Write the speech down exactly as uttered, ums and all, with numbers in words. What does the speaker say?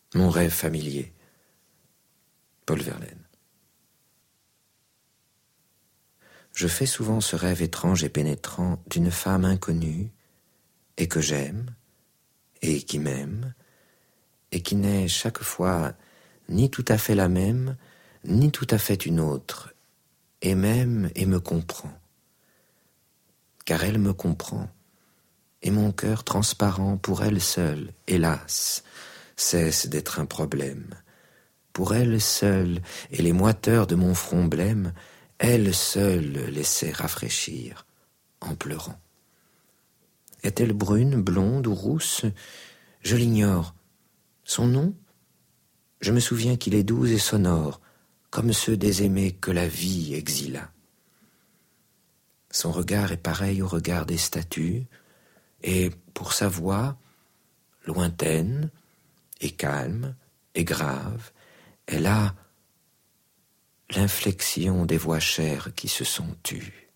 mon rêve familier. Paul Verlaine. Je fais souvent ce rêve étrange et pénétrant d'une femme inconnue et que j'aime et qui m'aime et qui n'est chaque fois ni tout à fait la même, ni tout à fait une autre, et m'aime et me comprend. Car elle me comprend, et mon cœur transparent pour elle seule, hélas, cesse d'être un problème. Pour elle seule, et les moiteurs de mon front blême, elle seule laissait rafraîchir, en pleurant. Est-elle brune, blonde ou rousse? Je l'ignore. Son nom? Je me souviens qu'il est doux et sonore, comme ceux des aimés que la vie exila. Son regard est pareil au regard des statues, et pour sa voix, lointaine et calme et grave, elle a l'inflexion des voix chères qui se sont tues.